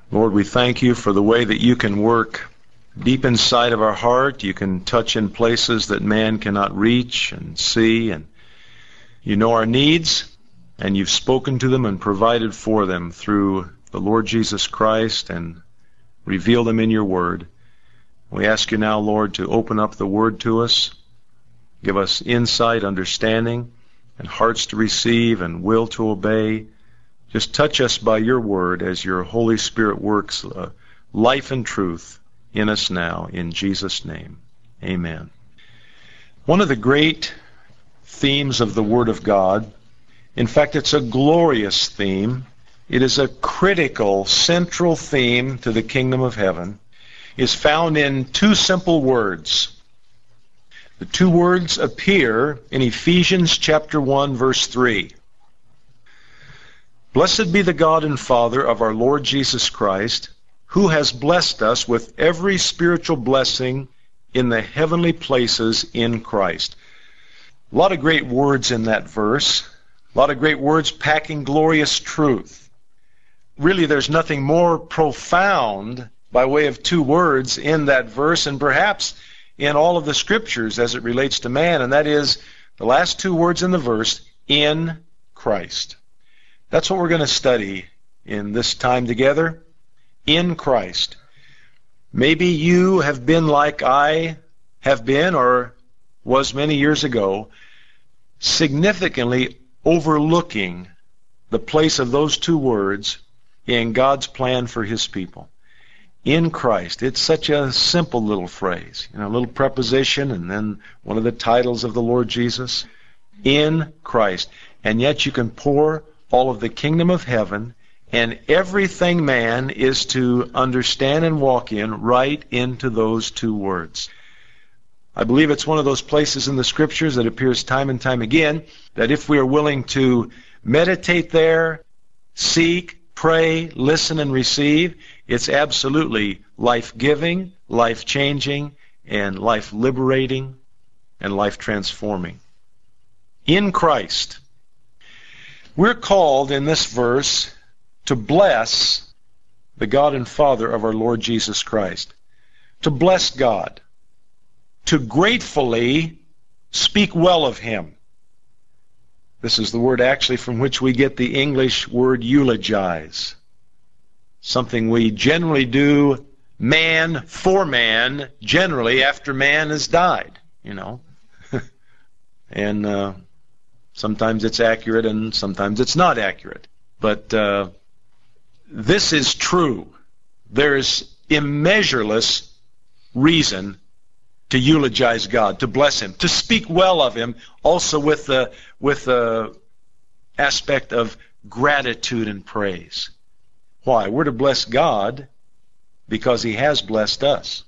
Lord, we thank you for the way that you can work deep inside of our heart. You can touch in places that man cannot reach and see, and you know our needs, and you've spoken to them and provided for them through the Lord Jesus Christ and reveal them in your word. We ask you now, Lord, to open up the word to us, give us insight, understanding, and hearts to receive and will to obey. Just touch us by your word as your Holy Spirit works life and truth in us now, in Jesus' name. Amen. One of the great themes of the Word of God, in fact, it's a glorious theme. It is a critical, central theme to the kingdom of heaven, is found in two simple words. The two words appear in Ephesians chapter 1, verse 3. Blessed be the God and Father of our Lord Jesus Christ, who has blessed us with every spiritual blessing in the heavenly places in Christ. A lot of great words in that verse. A lot of great words packing glorious truth. Really, there's nothing more profound by way of two words in that verse, and perhaps in all of the Scriptures as it relates to man, and that is the last two words in the verse, in Christ. That's what we're going to study in this time together. In Christ. Maybe you have been like I have been or was many years ago, significantly overlooking the place of those two words in God's plan for His people. In Christ. It's such a simple little phrase. A little preposition and then one of the titles of the Lord Jesus. In Christ. And yet you can pour all of the kingdom of heaven and everything man is to understand and walk in right into those two words. I believe it's one of those places in the Scriptures that appears time and time again that if we are willing to meditate there, seek, pray, listen, and receive, it's absolutely life-giving, life-changing, and life-liberating, and life-transforming. In Christ. We're called in this verse to bless the God and Father of our Lord Jesus Christ. To bless God. To gratefully speak well of Him. This is the word actually from which we get the English word eulogize. Something we generally do man for man, generally after man has died, And sometimes it's accurate and sometimes it's not accurate. But this is true. There's immeasureless reason to eulogize God, to bless Him, to speak well of Him, also with the aspect of gratitude and praise. Why? We're to bless God because He has blessed us.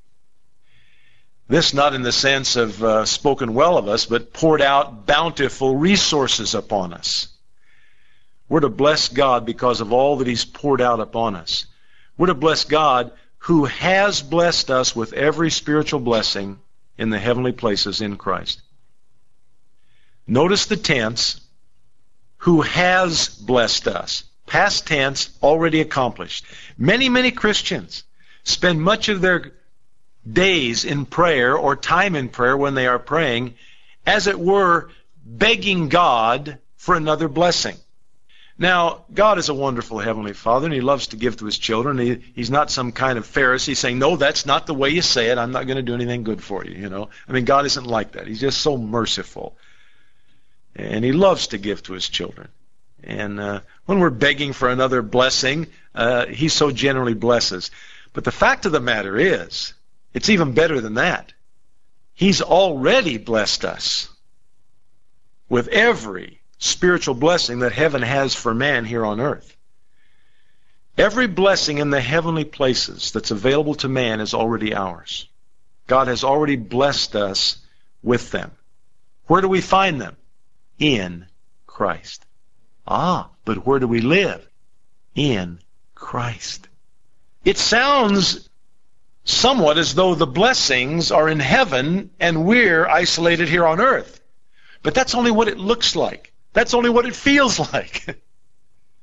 This not in the sense of spoken well of us, but poured out bountiful resources upon us. We're to bless God because of all that He's poured out upon us. We're to bless God who has blessed us with every spiritual blessing in the heavenly places in Christ. Notice the tense, who has blessed us. Past tense, already accomplished. Many, many Christians spend much of their days in prayer or time in prayer when they are praying, as it were, begging God for another blessing. Now, God is a wonderful Heavenly Father, and He loves to give to His children. He's not some kind of Pharisee saying, no, that's not the way you say it. I'm not going to do anything good for you, God isn't like that. He's just so merciful. And He loves to give to His children. And when we're begging for another blessing, He so generally blesses. But the fact of the matter is, it's even better than that. He's already blessed us with every spiritual blessing that heaven has for man here on earth. Every blessing in the heavenly places that's available to man is already ours. God has already blessed us with them. Where do we find them? In Christ. But where do we live? In Christ. It sounds somewhat as though the blessings are in heaven and we're isolated here on earth. But that's only what it looks like. That's only what it feels like.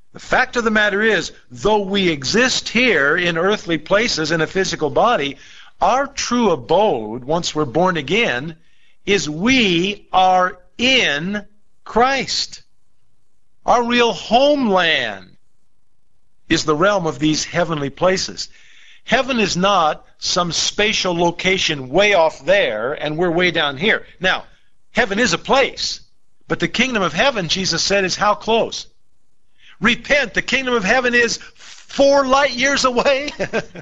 The fact of the matter is, though we exist here in earthly places in a physical body, our true abode, once we're born again, is we are in Christ. Our real homeland is the realm of these heavenly places. Heaven is not some spatial location way off there and we're way down here. Now, heaven is a place, but the kingdom of heaven, Jesus said, is how close? Repent, the kingdom of heaven is 4 light years away.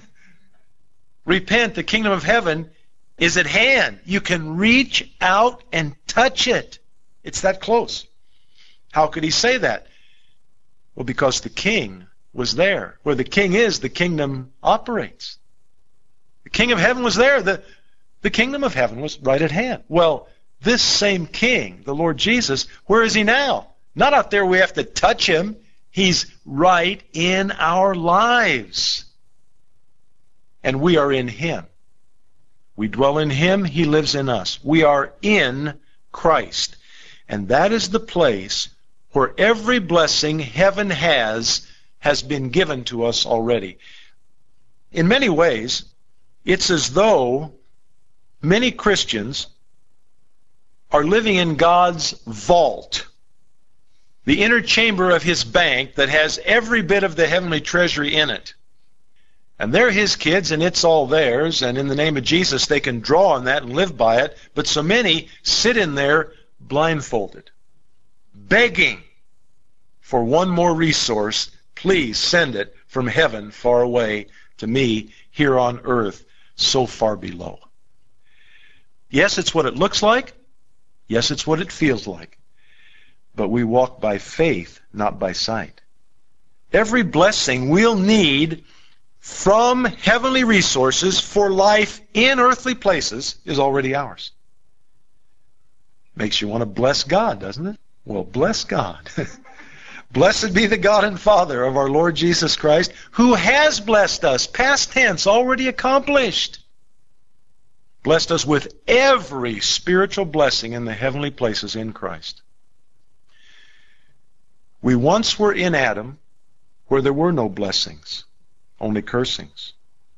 Repent, the kingdom of heaven is at hand. You can reach out and touch it. It's that close. How could he say that? Well, because the king was there. Where the king is, the kingdom operates. The king of heaven was there. The kingdom of heaven was right at hand. Well, this same king, the Lord Jesus, where is he now? Not out there we have to touch him. He's right in our lives. And we are in him. We dwell in him. He lives in us. We are in Christ. And that is the place where every blessing heaven has been given to us already. In many ways, it's as though many Christians are living in God's vault, the inner chamber of his bank that has every bit of the heavenly treasury in it. And they're his kids, and it's all theirs, and in the name of Jesus they can draw on that and live by it. But so many sit in there blindfolded, begging for one more resource. Please send it from heaven far away to me here on earth so far below. Yes, it's what it looks like. Yes, it's what it feels like. But we walk by faith, not by sight. Every blessing we'll need from heavenly resources for life in earthly places is already ours. Makes you want to bless God, doesn't it? Well, bless God. Blessed be the God and Father of our Lord Jesus Christ, who has blessed us, past tense, already accomplished. Blessed us with every spiritual blessing in the heavenly places in Christ. We once were in Adam, where there were no blessings, only cursings.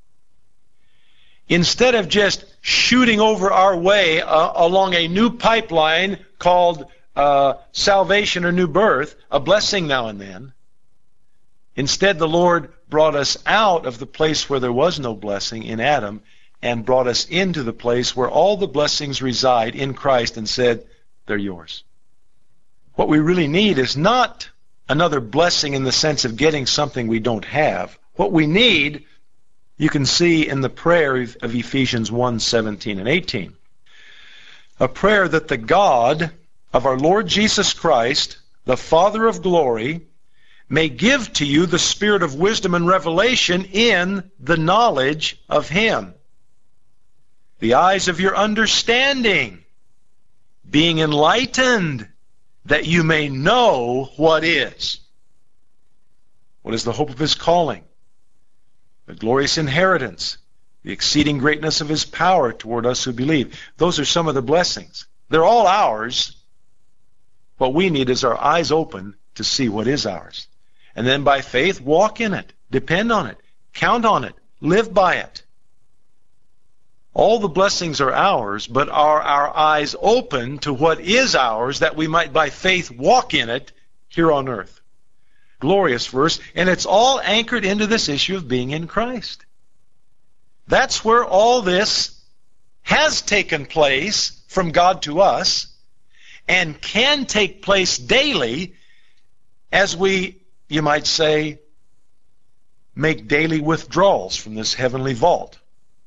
Instead of just shooting over our way along a new pipeline called salvation or new birth, a blessing now and then, instead the Lord brought us out of the place where there was no blessing in Adam and brought us into the place where all the blessings reside in Christ and said, they're yours. What we really need is not another blessing in the sense of getting something we don't have. What we need, you can see in the prayer of Ephesians 1:17 and 18. A prayer that the God of our Lord Jesus Christ, the Father of glory, may give to you the spirit of wisdom and revelation in the knowledge of him. The eyes of your understanding being enlightened, that you may know what is. What is the hope of his calling? The glorious inheritance, the exceeding greatness of his power toward us who believe. Those are some of the blessings. They're all ours. What we need is our eyes open to see what is ours. And then by faith, walk in it, depend on it, count on it, live by it. All the blessings are ours, but are our eyes open to what is ours that we might by faith walk in it here on earth? Glorious verse, and it's all anchored into this issue of being in Christ. That's where all this has taken place from God to us and can take place daily as we, you might say, make daily withdrawals from this heavenly vault,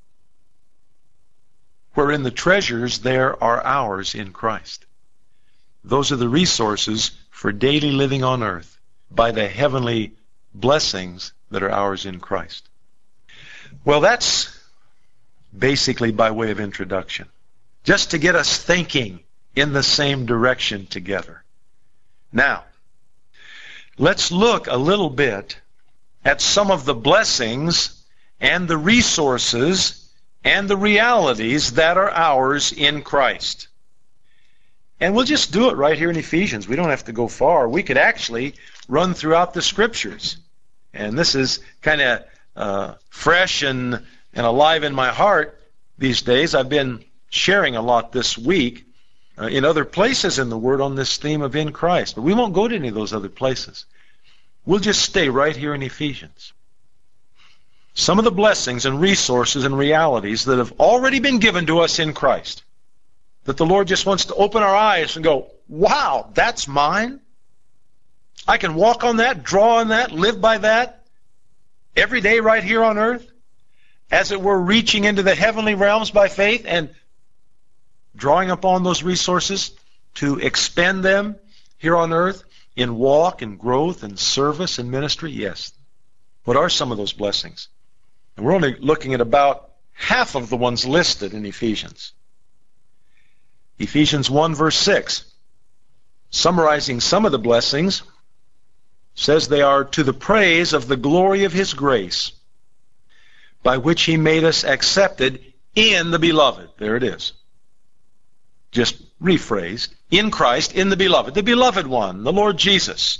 wherein the treasures there are ours in Christ. Those are the resources for daily living on earth by the heavenly blessings that are ours in Christ. Well, that's basically by way of introduction, just to get us thinking in the same direction together. Now, let's look a little bit at some of the blessings and the resources and the realities that are ours in Christ. And we'll just do it right here in Ephesians. We don't have to go far. We could actually run throughout the Scriptures. And this is kind of fresh and alive in my heart these days. I've been sharing a lot this week in other places in the Word on this theme of in Christ. But we won't go to any of those other places. We'll just stay right here in Ephesians. Some of the blessings and resources and realities that have already been given to us in Christ, that the Lord just wants to open our eyes and go, wow, that's mine? I can walk on that, draw on that, live by that every day right here on earth, as it were reaching into the heavenly realms by faith and drawing upon those resources to expend them here on earth in walk and growth and service and ministry? Yes. What are some of those blessings? And we're only looking at about half of the ones listed in Ephesians. Ephesians 1 verse 6, summarizing some of the blessings, says they are to the praise of the glory of His grace, by which He made us accepted in the Beloved. There it is. Just rephrased. In Christ, in the Beloved One, the Lord Jesus.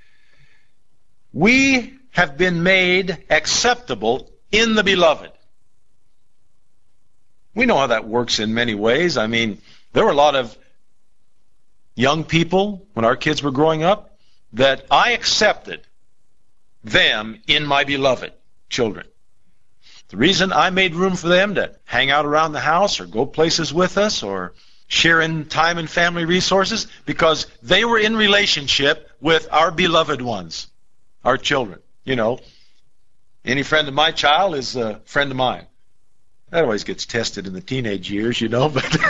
We have been made acceptable in the Beloved. We know how that works in many ways. I mean, there were a lot of young people when our kids were growing up that I accepted them in my beloved children. The reason I made room for them to hang out around the house or go places with us or share in time and family resources, because they were in relationship with our beloved ones, our children. You know, any friend of my child is a friend of mine. That always gets tested in the teenage years, you know, but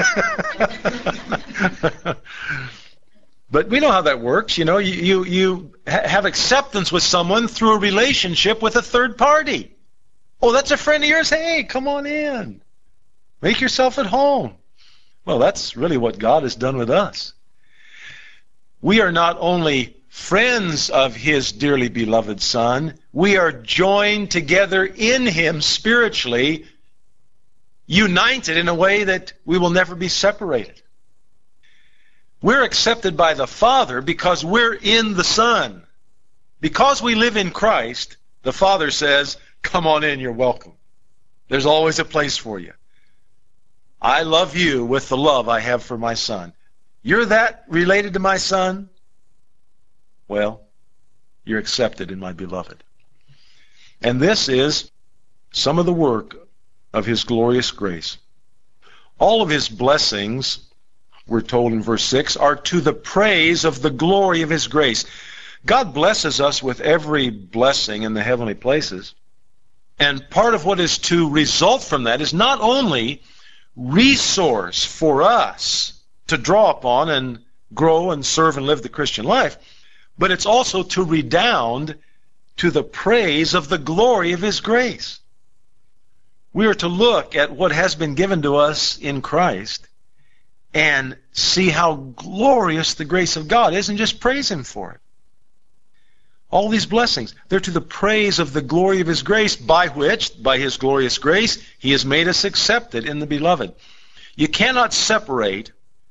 but we know how that works. You know, you have acceptance with someone through a relationship with a third party. Oh, that's a friend of yours? Hey, come on in. Make yourself at home. Well, that's really what God has done with us. We are not only friends of His dearly beloved Son, we are joined together in Him spiritually, united in a way that we will never be separated. We're accepted by the Father because we're in the Son. Because we live in Christ, the Father says, come on in, you're welcome. There's always a place for you. I love you with the love I have for my Son. You're that related to my Son? Well, you're accepted in my beloved. And this is some of the work of His glorious grace. All of His blessings, we're told in verse 6, are to the praise of the glory of His grace. God blesses us with every blessing in the heavenly places. And part of what is to result from that is not only resource for us to draw upon and grow and serve and live the Christian life, but it's also to redound to the praise of the glory of His grace. We are to look at what has been given to us in Christ and see how glorious the grace of God is and just praise Him for it. All these blessings, they're to the praise of the glory of His grace, by which, by His glorious grace, He has made us accepted in the Beloved. You cannot separate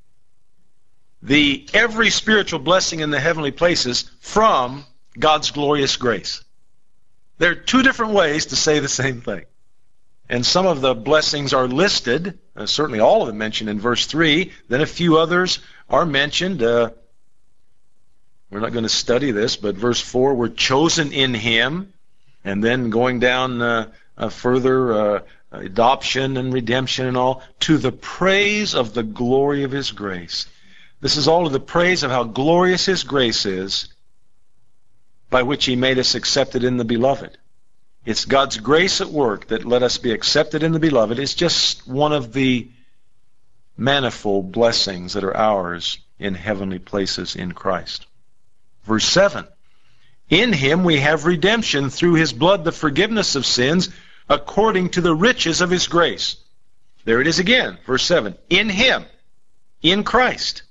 every spiritual blessing in the heavenly places from God's glorious grace. There are two different ways to say the same thing. And some of the blessings are listed, certainly all of them mentioned in verse 3, then a few others are mentioned. We're not going to study this, but verse 4, we're chosen in Him, and then going down further, adoption and redemption and all, to the praise of the glory of His grace. This is all to the praise of how glorious His grace is, by which He made us accepted in the Beloved. It's God's grace at work that let us be accepted in the Beloved. It's just one of the manifold blessings that are ours in heavenly places in Christ. Verse 7, in Him we have redemption through His blood, the forgiveness of sins, according to the riches of His grace. There it is again, verse 7. In Him, in Christ.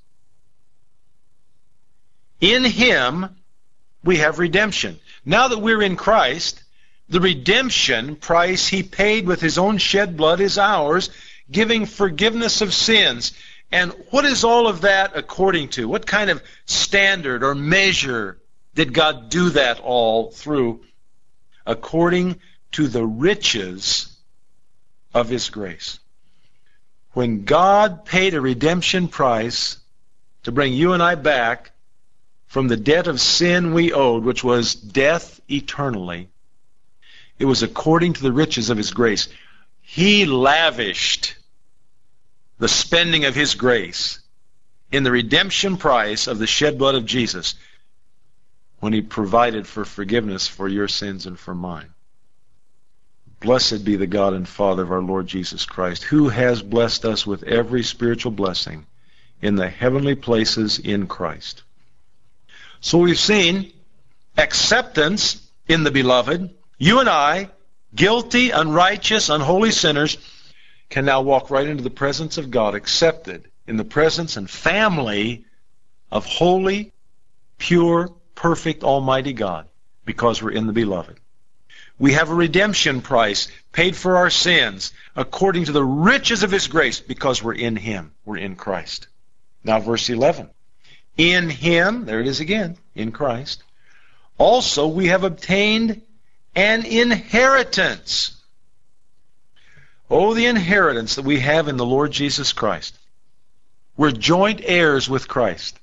In Him we have redemption. Now that we're in Christ, the redemption price He paid with His own shed blood is ours, giving forgiveness of sins. And what is all of that according to? What kind of standard or measure did God do that all through? According to the riches of His grace. When God paid a redemption price to bring you and I back from the debt of sin we owed, which was death eternally, it was according to the riches of His grace. He lavished the spending of His grace in the redemption price of the shed blood of Jesus when He provided for forgiveness for your sins and for mine. Blessed be the God and Father of our Lord Jesus Christ, who has blessed us with every spiritual blessing in the heavenly places in Christ. So we've seen acceptance in the Beloved. You and I, guilty, unrighteous, unholy sinners, can now walk right into the presence of God, accepted in the presence and family of holy, pure, perfect, almighty God, because we're in the Beloved. We have a redemption price paid for our sins according to the riches of His grace, because we're in Him. We're in Christ. Now verse 11. In Him, there it is again, in Christ, also we have obtained an inheritance. Oh, the inheritance that we have in the Lord Jesus Christ. We're joint heirs with Christ.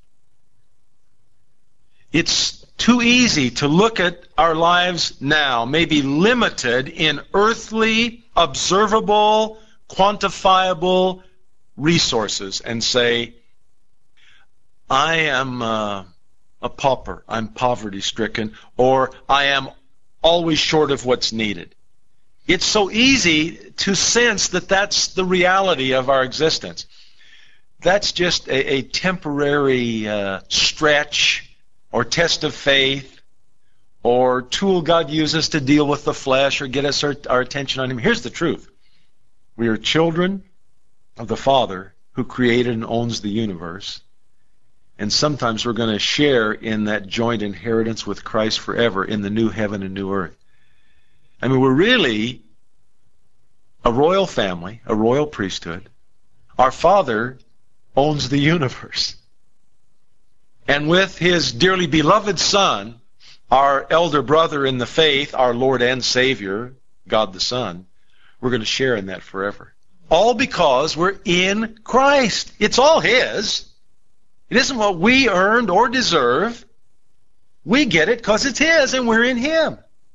It's too easy to look at our lives now, maybe limited in earthly, observable, quantifiable resources, and say, I am a pauper, I'm poverty-stricken, or I am always short of what's needed. It's so easy to sense that that's the reality of our existence. That's just a temporary stretch or test of faith or tool God uses to deal with the flesh or get us our attention on Him. Here's the truth. We are children of the Father who created and owns the universe. And sometimes we're going to share in that joint inheritance with Christ forever in the new heaven and new earth. I mean, we're really a royal family, a royal priesthood. Our Father owns the universe. And with His dearly beloved Son, our elder brother in the faith, our Lord and Savior, God the Son, we're going to share in that forever. All because we're in Christ. It's all His. It isn't what we earned or deserve. We get it because it's His and we're in Him.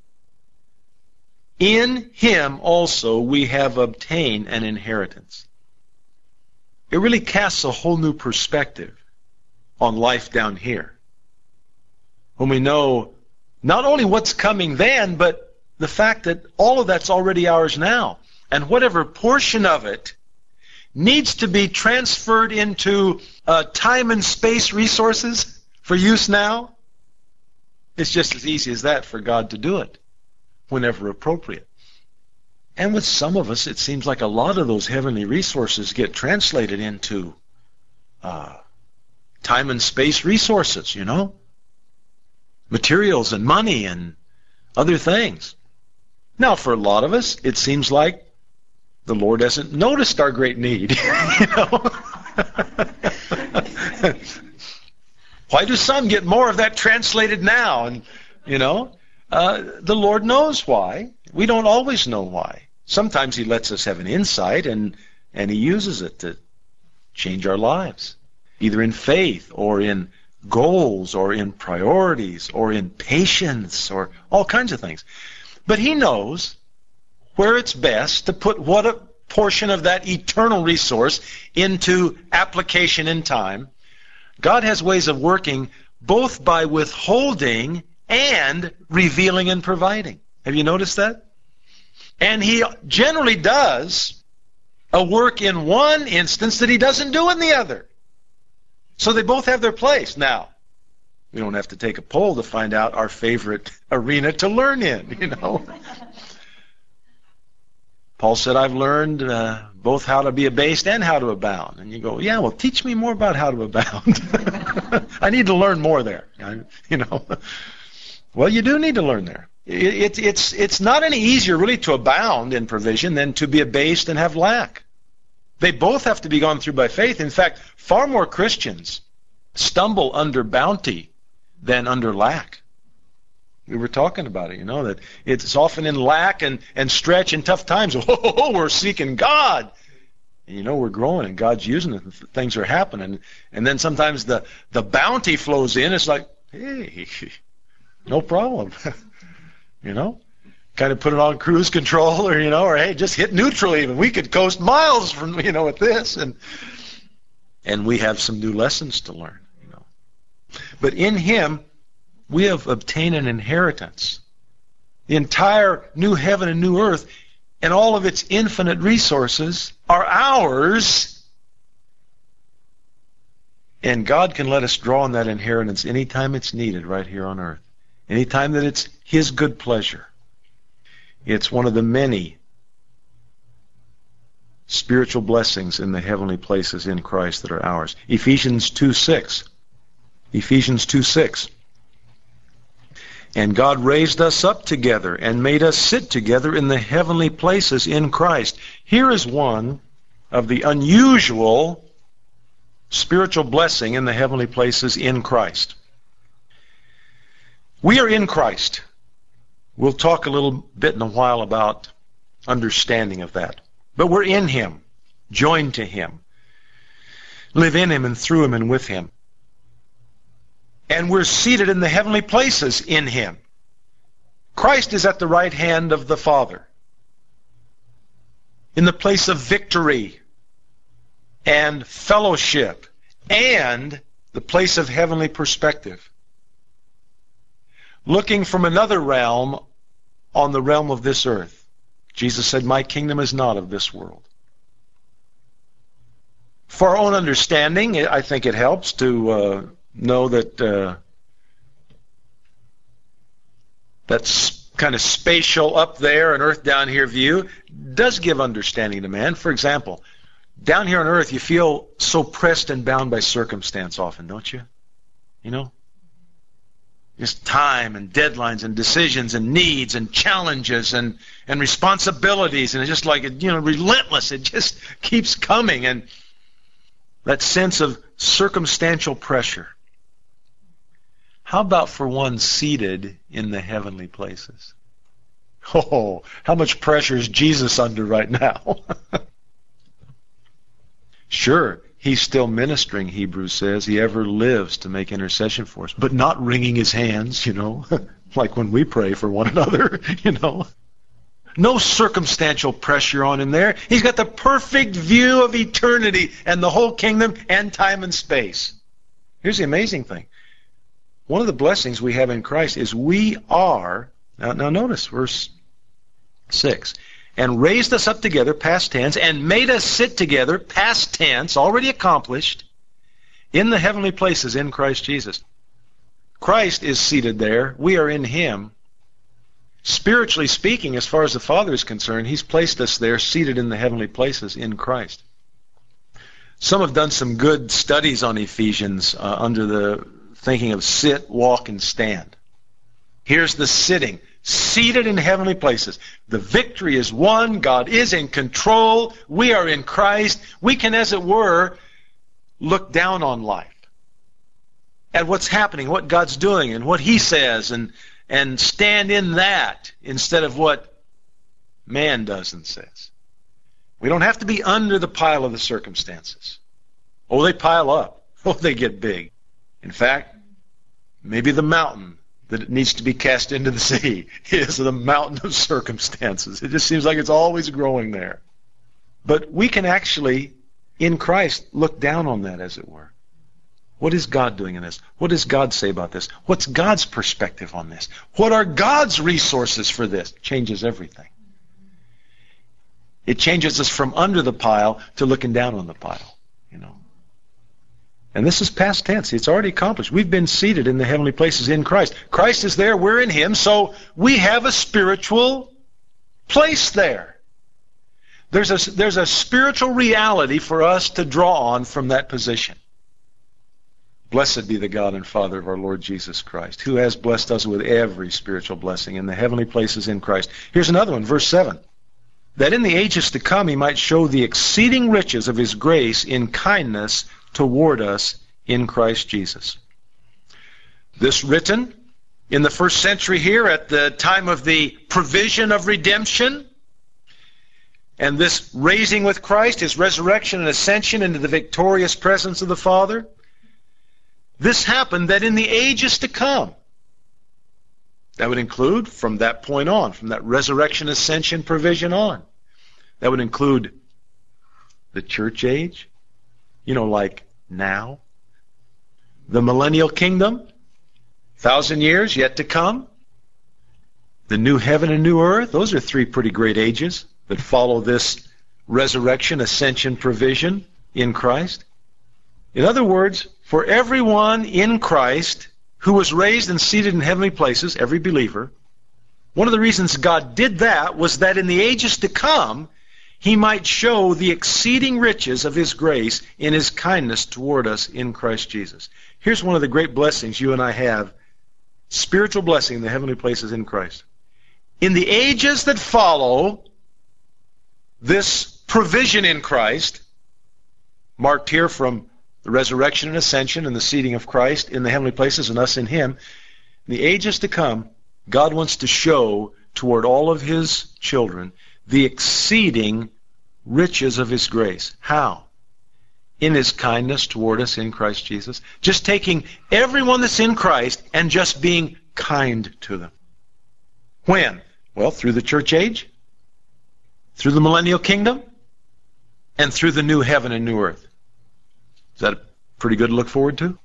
In Him also we have obtained an inheritance. It really casts a whole new perspective on life down here. When we know not only what's coming then, but the fact that all of that's already ours now. And whatever portion of it needs to be transferred into time and space resources for use now, it's just as easy as that for God to do it whenever appropriate. And with some of us, it seems like a lot of those heavenly resources get translated into time and space resources, materials and money and other things. Now, for a lot of us, it seems like the Lord hasn't noticed our great need. Why do some get more of that translated now? And the Lord knows why. We don't always know why. Sometimes He lets us have an insight, and He uses it to change our lives, either in faith or in goals or in priorities or in patience or all kinds of things. But He knows where it's best to put what a portion of that eternal resource into application in time. God has ways of working both by withholding and revealing and providing. Have you noticed that? And He generally does a work in one instance that He doesn't do in the other. So they both have their place. Now, we don't have to take a poll to find out our favorite arena to learn in, Paul said, I've learned both how to be abased and how to abound. And you go, yeah, well, teach me more about how to abound. I need to learn more there. Well, you do need to learn there. It's not any easier really to abound in provision than to be abased and have lack. They both have to be gone through by faith. In fact, far more Christians stumble under bounty than under lack. We were talking about it, that it's often in lack and stretch in tough times. Oh, we're seeking God. And we're growing and God's using it and things are happening. And then sometimes the bounty flows in. It's like, hey, no problem. Kind of put it on cruise control or hey, just hit neutral even. We could coast miles from, with this. And we have some new lessons to learn, But in Him, we have obtained an inheritance. The entire new heaven and new earth and all of its infinite resources are ours. And God can let us draw on that inheritance anytime it's needed right here on earth. Anytime that it's His good pleasure. It's one of the many spiritual blessings in the heavenly places in Christ that are ours. Ephesians 2:6. Ephesians 2:6. And God raised us up together and made us sit together in the heavenly places in Christ. Here is one of the unusual spiritual blessing in the heavenly places in Christ. We are in Christ. We'll talk a little bit in a while about understanding of that. But we're in Him, joined to Him, live in Him and through Him and with Him. And we're seated in the heavenly places in Him. Christ is at the right hand of the Father, in the place of victory and fellowship and the place of heavenly perspective. Looking from another realm on the realm of this earth. Jesus said, my kingdom is not of this world. For our own understanding, I think it helps to know that that's kind of spatial up there and earth down here view does give understanding to man. For example, down here on earth you feel so pressed and bound by circumstance often, don't you? Just time and deadlines and decisions and needs and challenges and responsibilities, and it's just like relentless. It just keeps coming, and that sense of circumstantial pressure. How about for one seated in the heavenly places? Oh, how much pressure is Jesus under right now? Sure, He's still ministering, Hebrews says. He ever lives to make intercession for us, but not wringing His hands, like when we pray for one another, No circumstantial pressure on Him there. He's got the perfect view of eternity and the whole kingdom and time and space. Here's the amazing thing. One of the blessings we have in Christ is we are, now notice verse 6, and raised us up together, past tense, and made us sit together, past tense, already accomplished, in the heavenly places in Christ Jesus. Christ is seated there. We are in Him. Spiritually speaking, as far as the Father is concerned, He's placed us there, seated in the heavenly places in Christ. Some have done some good studies on Ephesians under the thinking of sit, walk, and stand. Here's the sitting. Seated in heavenly places. The victory is won. God is in control. We are in Christ. We can, as it were, look down on life. At what's happening, what God's doing, and what He says, and stand in that instead of what man does and says. We don't have to be under the pile of the circumstances. Oh, they pile up. Oh, they get big. In fact, maybe the mountain that it needs to be cast into the sea is the mountain of circumstances. It just seems like it's always growing there. But we can actually, in Christ, look down on that, as it were. What is God doing in this? What does God say about this? What's God's perspective on this? What are God's resources for this? Changes everything. It changes us from under the pile to looking down on the pile, And this is past tense. It's already accomplished. We've been seated in the heavenly places in Christ. Christ is there. We're in Him. So we have a spiritual place there. There's a spiritual reality for us to draw on from that position. Blessed be the God and Father of our Lord Jesus Christ, who has blessed us with every spiritual blessing in the heavenly places in Christ. Here's another one, verse 7. That in the ages to come He might show the exceeding riches of His grace in kindness toward us in Christ Jesus. This written In the first century here, at the time of the provision of redemption, and this raising with Christ, His resurrection and ascension into the victorious presence of the Father, this happened that in the ages to come, that would include from that point on, from that resurrection, ascension, provision on, that would include the church age, like now, the millennial kingdom, 1,000 years yet to come, the new heaven and new earth. Those are three pretty great ages that follow this resurrection, ascension, provision in Christ. In other words, for everyone in Christ who was raised and seated in heavenly places, every believer, one of the reasons God did that was that in the ages to come, He might show the exceeding riches of His grace in His kindness toward us in Christ Jesus. Here's one of the great blessings you and I have, spiritual blessing in the heavenly places in Christ. In the ages that follow this provision in Christ, marked here from the resurrection and ascension and the seating of Christ in the heavenly places and us in Him, in the ages to come, God wants to show toward all of His children the exceeding riches of His grace. How? In His kindness toward us in Christ Jesus. Just taking everyone that's in Christ and just being kind to them. When? Well, through the church age, through the millennial kingdom, and through the new heaven and new earth. Is that pretty good to look forward to?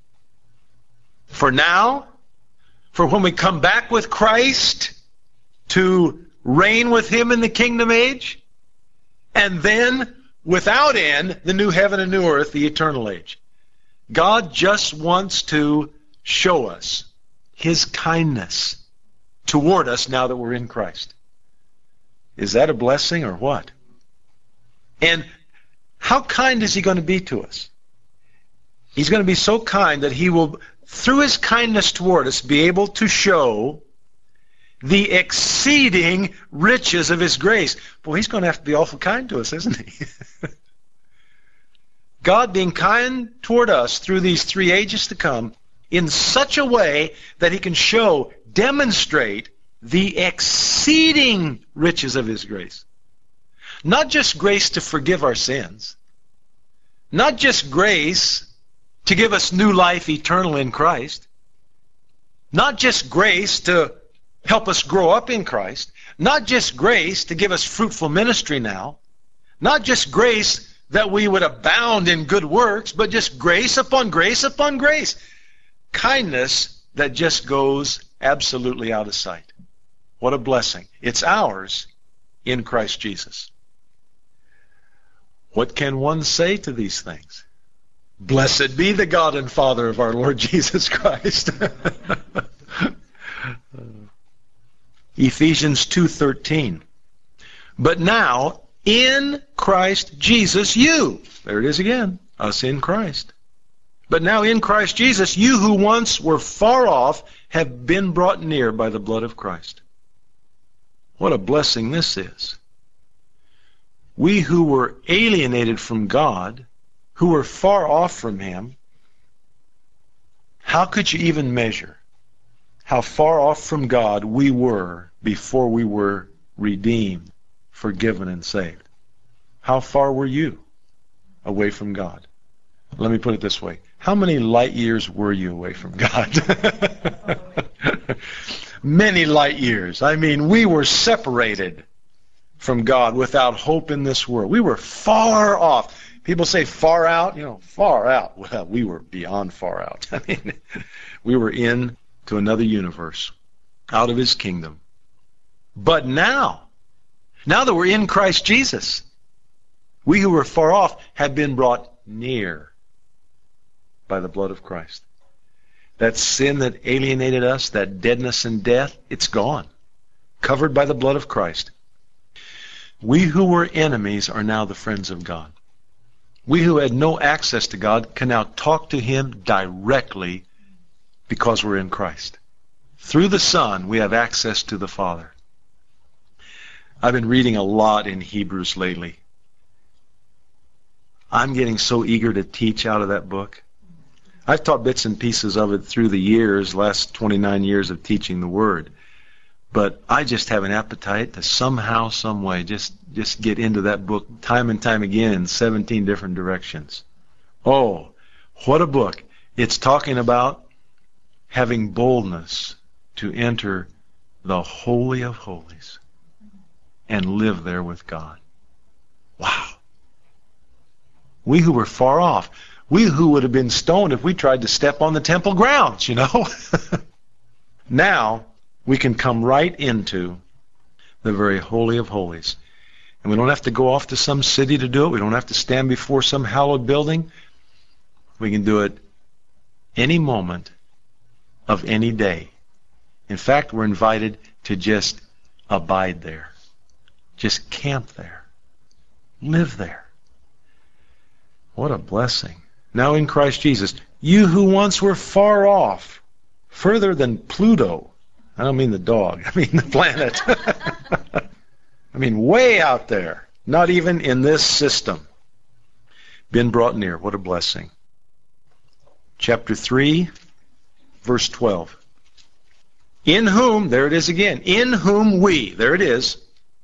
For now, for when we come back with Christ to reign with Him in the kingdom age, and then, without end, the new heaven and new earth, the eternal age. God just wants to show us His kindness toward us now that we're in Christ. Is that a blessing or what? And how kind is He going to be to us? He's going to be so kind that He will, through His kindness toward us, be able to show the exceeding riches of His grace. Boy, He's going to have to be awful kind to us, isn't He? God being kind toward us through these three ages to come in such a way that He can show, demonstrate the exceeding riches of His grace. Not just grace to forgive our sins. Not just grace to give us new life eternal in Christ. Not just grace to help us grow up in Christ. Not just grace to give us fruitful ministry now. Not just grace that we would abound in good works, but just grace upon grace upon grace. Kindness that just goes absolutely out of sight. What a blessing. It's ours in Christ Jesus. What can one say to these things? Blessed be the God and Father of our Lord Jesus Christ. Ephesians 2:13. But now, in Christ Jesus, you, there it is again, us in Christ. But now in Christ Jesus, you who once were far off have been brought near by the blood of Christ. What a blessing this is. We who were alienated from God, who were far off from Him, how could you even measure how far off from God we were before we were redeemed, forgiven, and saved? How far were you away from God? Let me put it this way. How many light years were you away from God? Many light years. I mean, we were separated from God without hope in this world. We were far off. People say far out, far out. Well, we were beyond far out. I mean, we were in to another universe, out of His kingdom. But now that we're in Christ Jesus, we who were far off have been brought near by the blood of Christ. That sin that alienated us, that deadness and death, it's gone. Covered by the blood of Christ. We who were enemies are now the friends of God. We who had no access to God can now talk to Him directly because we're in Christ. Through the Son, we have access to the Father. I've been reading a lot in Hebrews lately. I'm getting so eager to teach out of that book. I've taught bits and pieces of it through the years, last 29 years of teaching the Word. But I just have an appetite to somehow, some way, just get into that book time and time again in 17 different directions. Oh, what a book. It's talking about having boldness to enter the Holy of Holies and live there with God. Wow. We who were far off, we who would have been stoned if we tried to step on the temple grounds, you know. Now, we can come right into the very Holy of Holies. And we don't have to go off to some city to do it. We don't have to stand before some hallowed building. We can do it any moment of any day. In fact, we're invited to just abide there. Just camp there. Live there. What a blessing. Now in Christ Jesus, you who once were far off, further than Pluto. I don't mean the dog, I mean the planet. I mean way out there, not even in this system. Been brought near. What a blessing. Chapter 3, verse 12. In whom, there it is again, in whom we, there it is,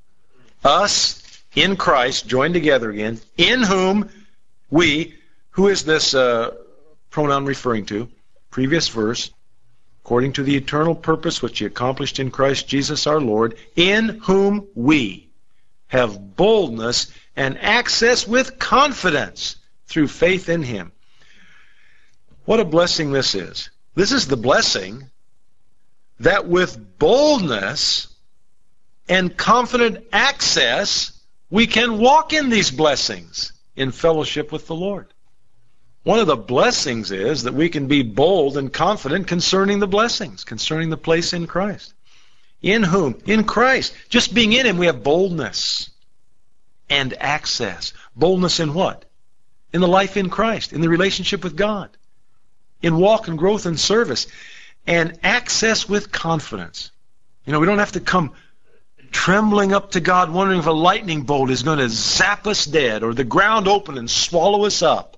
us in Christ, joined together again, in whom we, who is this pronoun referring to? Previous verse. According to the eternal purpose which He accomplished in Christ Jesus our Lord, in whom we have boldness and access with confidence through faith in Him. What a blessing this is. This is the blessing that with boldness and confident access, we can walk in these blessings in fellowship with the Lord. One of the blessings is that we can be bold and confident concerning the blessings, concerning the place in Christ. In whom? In Christ. Just being in Him, we have boldness and access. Boldness in what? In the life in Christ, in the relationship with God, in walk and growth and service, and access with confidence. You know, we don't have to come trembling up to God wondering if a lightning bolt is going to zap us dead or the ground open and swallow us up.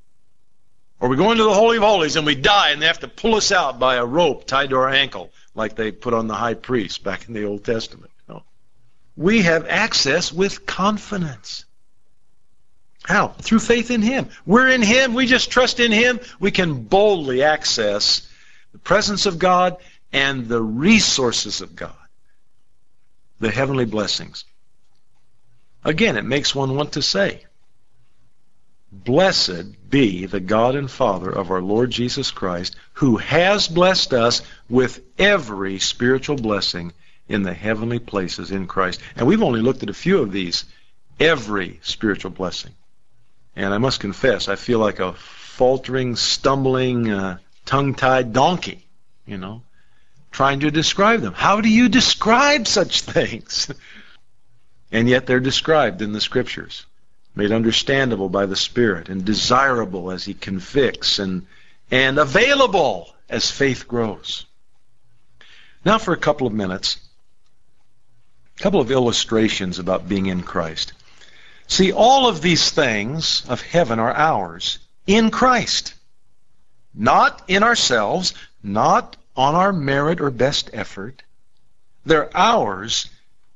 Or we go into the Holy of Holies and we die and they have to pull us out by a rope tied to our ankle like they put on the high priest back in the Old Testament. No. We have access with confidence. How? Through faith in Him. We're in Him. We just trust in Him. We can boldly access the presence of God and the resources of God. The heavenly blessings. Again, it makes one want to say, blessed be the God and Father of our Lord Jesus Christ, who has blessed us with every spiritual blessing in the heavenly places in Christ. And we've only looked at a few of these. Every spiritual blessing. And I must confess, I feel like a faltering, stumbling, tongue-tied donkey, you know, trying to describe them. How do you describe such things? And yet they're described in the Scriptures. Made understandable by the Spirit and desirable as He convicts and available as faith grows. Now for a couple of minutes, a couple of illustrations about being in Christ. See, all of these things of heaven are ours in Christ. Not in ourselves, not on our merit or best effort. They're ours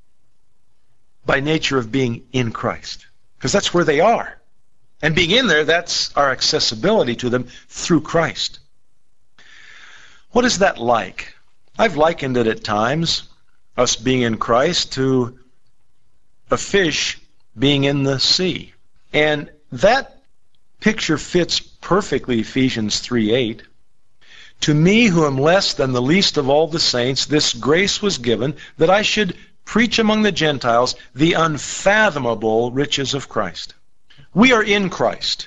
by nature of being in Christ. Because that's where they are. And being in there, that's our accessibility to them through Christ. What is that like? I've likened it at times, us being in Christ, to a fish being in the sea. And that picture fits perfectly Ephesians 3:8. To me, who am less than the least of all the saints, this grace was given that I should preach among the Gentiles the unfathomable riches of Christ. We are in Christ.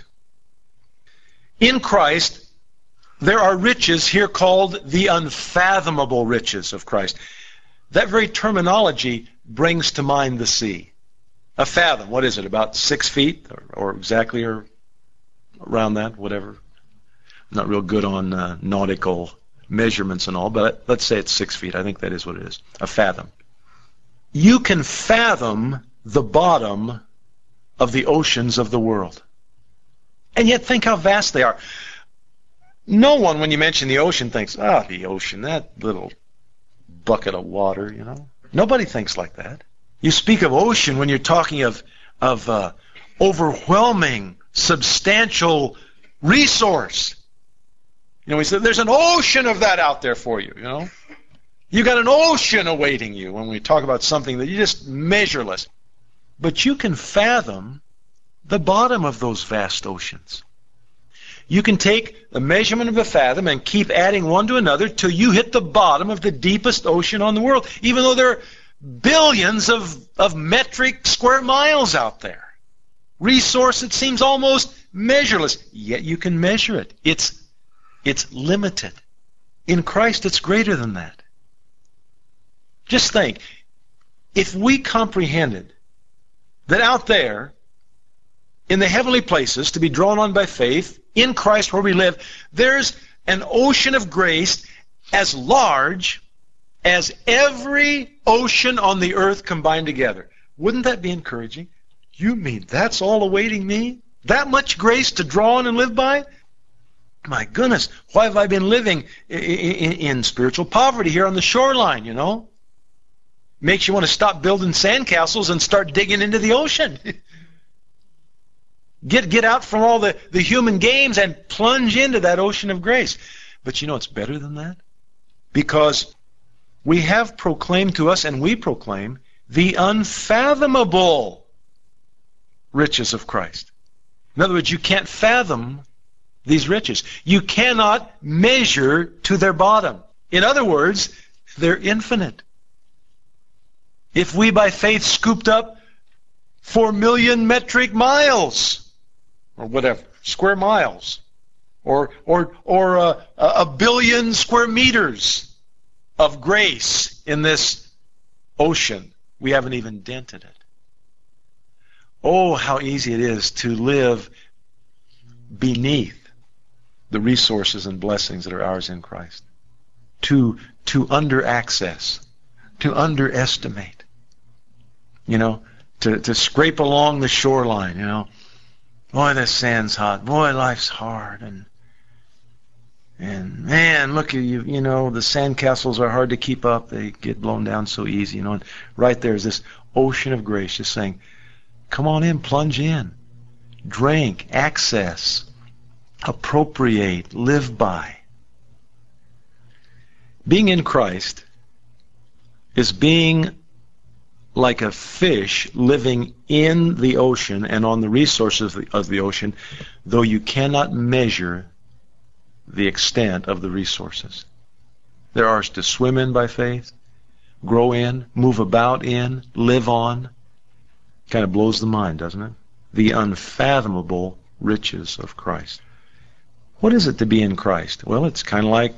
In Christ, there are riches here called the unfathomable riches of Christ. That very terminology brings to mind the sea. A fathom, what is it, about 6 feet or exactly, or around that, whatever. I'm not real good on nautical measurements and all, but let's say it's 6 feet. I think that is what it is, a fathom. You can fathom the bottom of the oceans of the world. And yet think how vast they are. No one, when you mention the ocean, thinks, the ocean, that little bucket of water, Nobody thinks like that. You speak of ocean when you're talking of overwhelming, substantial resource. We said there's an ocean of that out there for you, You got an ocean awaiting you when we talk about something that you just measureless. But you can fathom the bottom of those vast oceans. You can take the measurement of a fathom and keep adding one to another till you hit the bottom of the deepest ocean on the world, even though there are billions of metric square miles out there. Resource that seems almost measureless, yet you can measure it. It's limited. In Christ, it's greater than that. Just think, if we comprehended that out there, in the heavenly places, to be drawn on by faith, in Christ where we live, there's an ocean of grace as large as every ocean on the earth combined together. Wouldn't that be encouraging? You mean that's all awaiting me? That much grace to draw on and live by? My goodness, why have I been living in spiritual poverty here on the shoreline, Makes you want to stop building sandcastles and start digging into the ocean. Get out from all the human games and plunge into that ocean of grace. But it's better than that. Because we have proclaimed to us, and we proclaim, the unfathomable riches of Christ. In other words, you can't fathom these riches. You cannot measure to their bottom. In other words, they're infinite. If we by faith scooped up 4 million metric miles, or whatever, square miles, or a billion square meters of grace in this ocean, we haven't even dented it. Oh, how easy it is to live beneath the resources and blessings that are ours in Christ. To under-access, to underestimate, to scrape along the shoreline, Boy, the sand's hot. Boy, life's hard. And man, look at you, the sandcastles are hard to keep up. They get blown down so easy, And right there is this ocean of grace just saying, come on in, plunge in, drink, access, appropriate, live by. Being in Christ is being like a fish living in the ocean and on the resources of the ocean, though you cannot measure the extent of the resources. They're ours to swim in by faith, grow in, move about in, live on. Kind of blows the mind, doesn't it? The unfathomable riches of Christ. What is it to be in Christ? Well, it's kind of like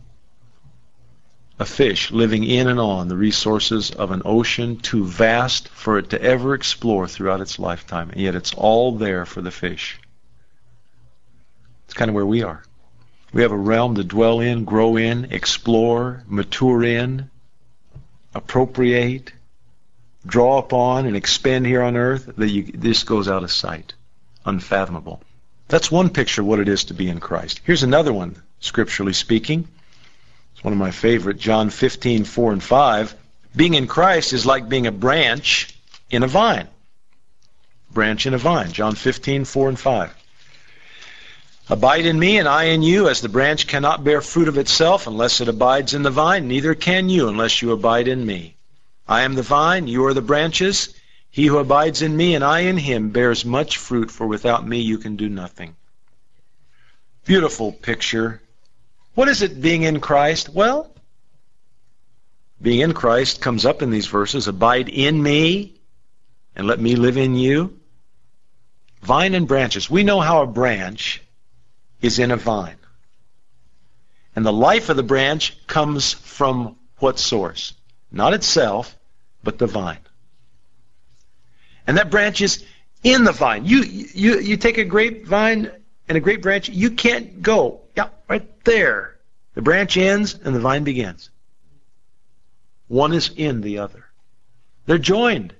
a fish living in and on the resources of an ocean too vast for it to ever explore throughout its lifetime, and yet it's all there for the fish. It's kind of where we are. We have a realm to dwell in, grow in, explore, mature in, appropriate, draw upon, and expend here on earth. This goes out of sight. Unfathomable. That's one picture of what it is to be in Christ. Here's another one, scripturally speaking. It's one of my favorite, John 15:4 and 5. Being in Christ is like being a branch in a vine. Branch in a vine, John 15:4 and 5. Abide in me and I in you, as the branch cannot bear fruit of itself unless it abides in the vine, neither can you unless you abide in me. I am the vine, you are the branches. He who abides in me and I in him bears much fruit, for without me you can do nothing. Beautiful picture. What is it being in Christ? Well, being in Christ comes up in these verses. Abide in me and let me live in you. Vine and branches. We know how a branch is in a vine. And the life of the branch comes from what source? Not itself, but the vine. And that branch is in the vine. You take a grapevine and a grape branch, you can't go. Yeah, right there. The branch ends and the vine begins. One is in the other. They're joined,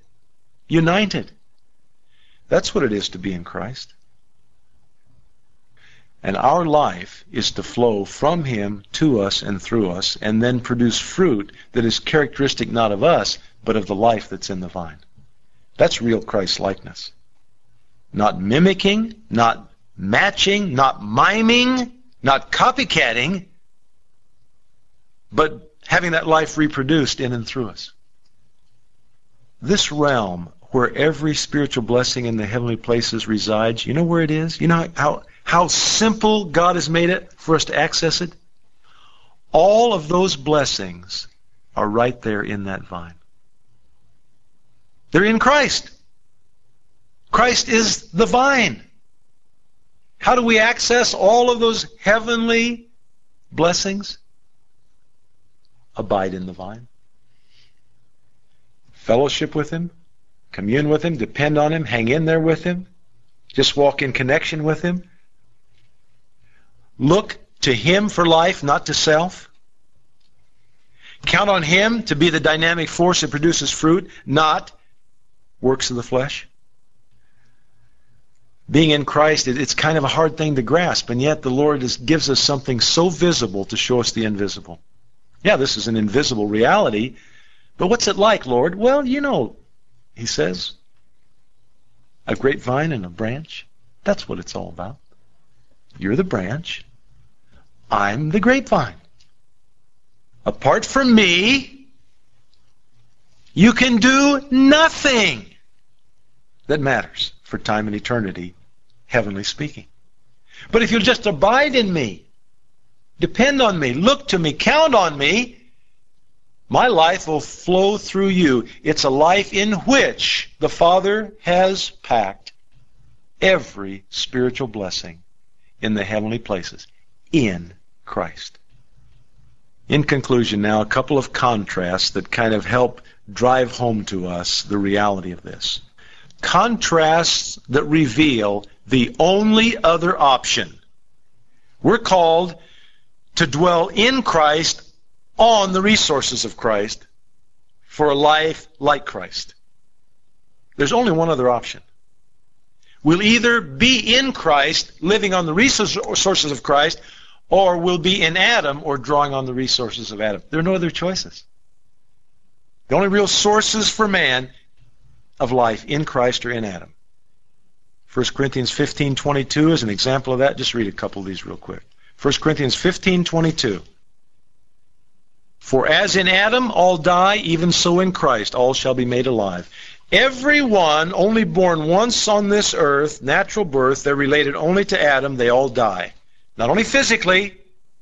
united. That's what it is to be in Christ. And our life is to flow from Him to us and through us, and then produce fruit that is characteristic not of us, but of the life that's in the vine. That's real Christ-likeness. Not mimicking, not matching, not miming, not copycatting, but having that life reproduced in and through us. This realm where every spiritual blessing in the heavenly places resides, you know where it is? You know how simple God has made it for us to access it? All of those blessings are right there in that vine. They're in Christ. Christ is the vine. How do we access all of those heavenly blessings? Abide in the vine. Fellowship with Him. Commune with Him. Depend on Him. Hang in there with Him. Just walk in connection with Him. Look to Him for life, not to self. Count on Him to be the dynamic force that produces fruit, not works of the flesh. Being in Christ, it's kind of a hard thing to grasp, and yet the Lord gives us something so visible to show us the invisible. Yeah, this is an invisible reality, but what's it like, Lord? Well, you know, He says, a grapevine and a branch. That's what it's all about. You're the branch. I'm the grapevine. Apart from me, you can do nothing that matters for time and eternity, heavenly speaking. But if you'll just abide in me, depend on me, look to me, count on me, my life will flow through you. It's a life in which the Father has packed every spiritual blessing in the heavenly places in Christ. In conclusion now, a couple of contrasts that kind of help drive home to us the reality of this. Contrasts that reveal the only other option. We're called to dwell in Christ, on the resources of Christ, for a life like Christ. There's only one other option. We'll either be in Christ, living on the resources of Christ, or we'll be in Adam, or drawing on the resources of Adam. There are no other choices. The only real sources for man of life in Christ or in Adam. 1 Corinthians 15:22 is an example of that. Just read a couple of these real quick. 1 Corinthians 15:22. For as in Adam all die, even so in Christ all shall be made alive. Everyone only born once on this earth, natural birth, they're related only to Adam, they all die. Not only physically,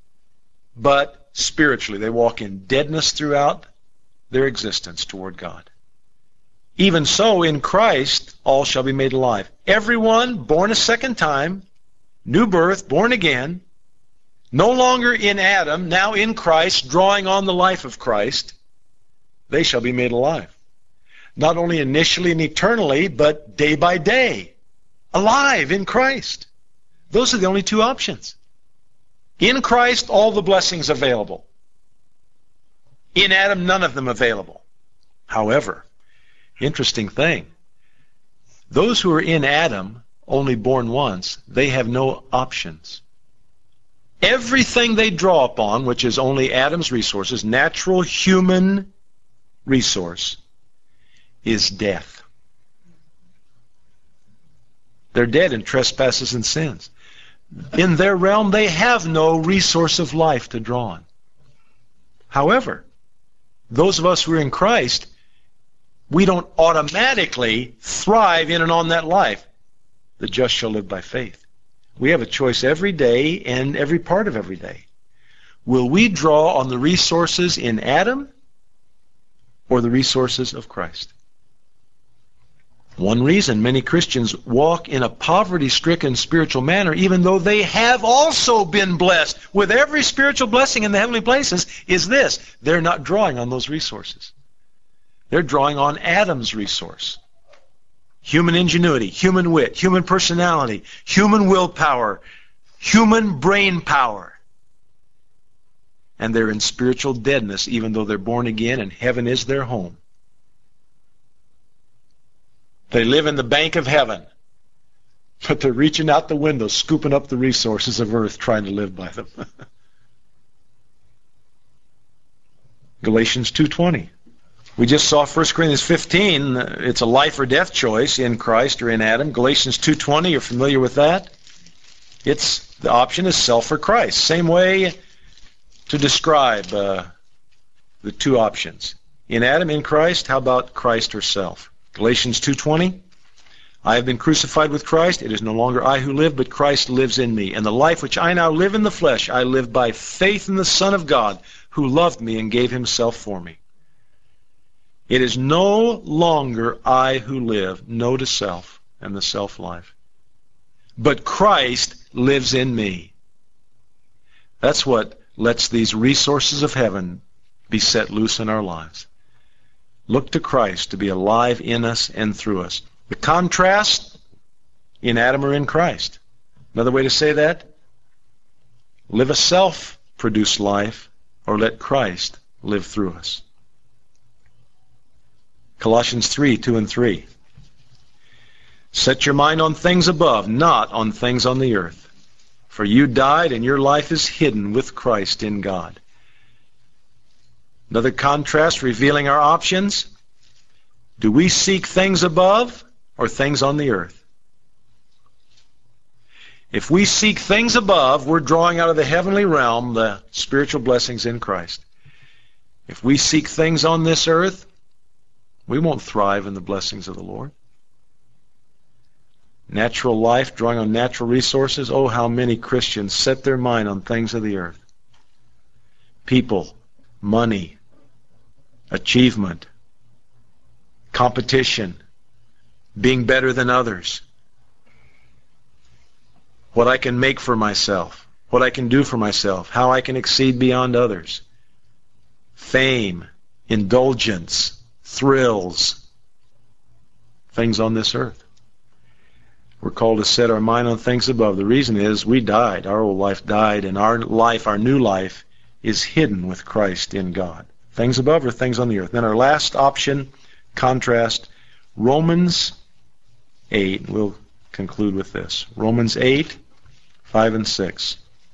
but spiritually. They walk in deadness throughout their existence toward God. Even so, in Christ, all shall be made alive. Everyone born a second time, new birth, born again, no longer in Adam, now in Christ, drawing on the life of Christ, they shall be made alive. Not only initially and eternally, but day by day, alive in Christ. Those are the only two options. In Christ, all the blessings available. In Adam, none of them available. However, interesting thing, those who are in Adam, only born once, they have no options. Everything they draw upon, which is only Adam's resources, natural human resource, is death. They're dead in trespasses and sins. In their realm, they have no resource of life to draw on. However, those of us who are in Christ, we don't automatically thrive in and on that life. The just shall live by faith. We have a choice every day and every part of every day. Will we draw on the resources in Adam or the resources of Christ? One reason many Christians walk in a poverty-stricken spiritual manner, even though they have also been blessed with every spiritual blessing in the heavenly places, is this: they're not drawing on those resources. They're drawing on Adam's resource. Human ingenuity, human wit, human personality, human willpower, human brain power. And they're in spiritual deadness, even though they're born again and heaven is their home. They live in the bank of heaven. But they're reaching out the window, scooping up the resources of earth, trying to live by them. Galatians 2:20. We just saw 1 Corinthians 15. It's a life or death choice in Christ or in Adam. Galatians 2:20, you're familiar with that? The option is self or Christ. Same way to describe the two options. In Adam, in Christ, how about Christ or self? Galatians 2:20. I have been crucified with Christ. It is no longer I who live, but Christ lives in me. And the life which I now live in the flesh, I live by faith in the Son of God, who loved me and gave himself for me. It is no longer I who live, no to self and the self-life, but Christ lives in me. That's what lets these resources of heaven be set loose in our lives. Look to Christ to be alive in us and through us. The contrast, in Adam or in Christ. Another way to say that, live a self-produced life or let Christ live through us. Colossians 3:2 and 3. Set your mind on things above, not on things on the earth. For you died and your life is hidden with Christ in God. Another contrast revealing our options. Do we seek things above or things on the earth? If we seek things above, we're drawing out of the heavenly realm the spiritual blessings in Christ. If we seek things on this earth, we won't thrive in the blessings of the Lord. Natural life, drawing on natural resources. Oh, how many Christians set their mind on things of the earth. People, money, achievement, competition, being better than others, what I can make for myself, what I can do for myself, how I can exceed beyond others, fame, indulgence, thrills, things on this earth. We're called to set our mind on things above. The reason is we died. Our old life died, and our life, our new life, is hidden with Christ in God. Things above or things on the earth. Then our last option, contrast, Romans 8. We'll conclude with this. Romans 8:5 and 6.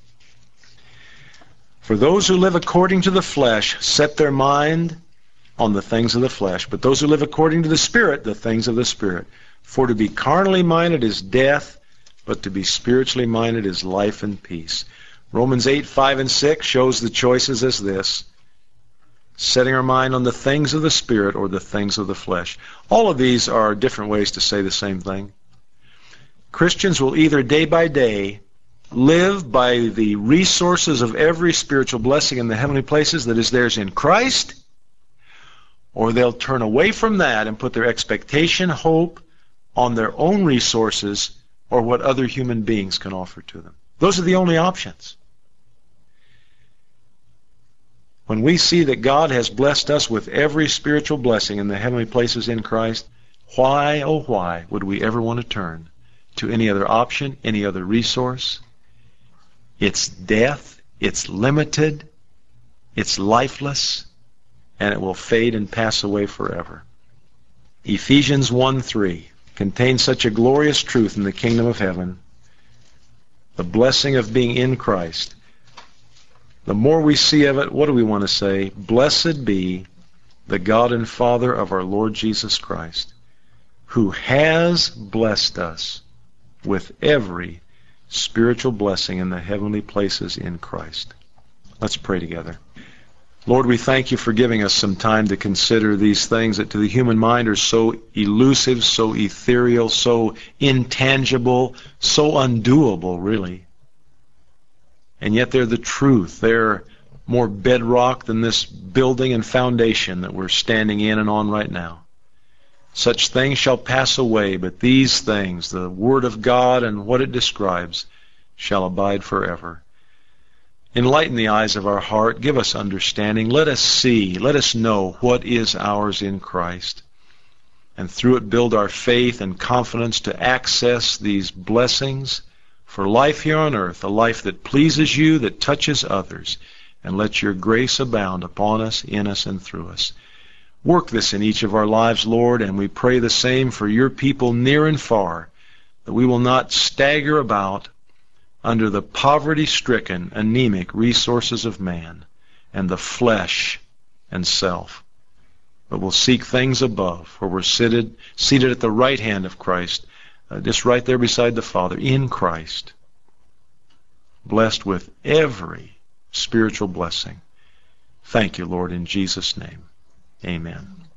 For those who live according to the flesh set their mind on the things of the flesh, but those who live according to the Spirit, the things of the Spirit. For to be carnally minded is death, but to be spiritually minded is life and peace. Romans 8:5 and 6 shows the choices as this: setting our mind on the things of the Spirit or the things of the flesh. All of these are different ways to say the same thing. Christians will either day by day live by the resources of every spiritual blessing in the heavenly places that is theirs in Christ, or they'll turn away from that and put their expectation, hope, on their own resources or what other human beings can offer to them. Those are the only options. When we see that God has blessed us with every spiritual blessing in the heavenly places in Christ, why, oh why, would we ever want to turn to any other option, any other resource? It's death, it's limited, it's lifeless, and it will fade and pass away forever. Ephesians 1:3 contains such a glorious truth in the kingdom of heaven, the blessing of being in Christ. The more we see of it, what do we want to say? Blessed be the God and Father of our Lord Jesus Christ, who has blessed us with every spiritual blessing in the heavenly places in Christ. Let's pray together. Lord, we thank you for giving us some time to consider these things that to the human mind are so elusive, so ethereal, so intangible, so undoable, really. And yet they're the truth. They're more bedrock than this building and foundation that we're standing in and on right now. Such things shall pass away, but these things, the Word of God and what it describes, shall abide forever. Enlighten the eyes of our heart. Give us understanding. Let us see. Let us know what is ours in Christ. And through it build our faith and confidence to access these blessings for life here on earth, a life that pleases you, that touches others. And let your grace abound upon us, in us, and through us. Work this in each of our lives, Lord, and we pray the same for your people near and far, that we will not stagger about under the poverty-stricken, anemic resources of man and the flesh and self, but we'll seek things above, where we're seated at the right hand of Christ, just right there beside the Father, in Christ, blessed with every spiritual blessing. Thank you, Lord, in Jesus' name. Amen.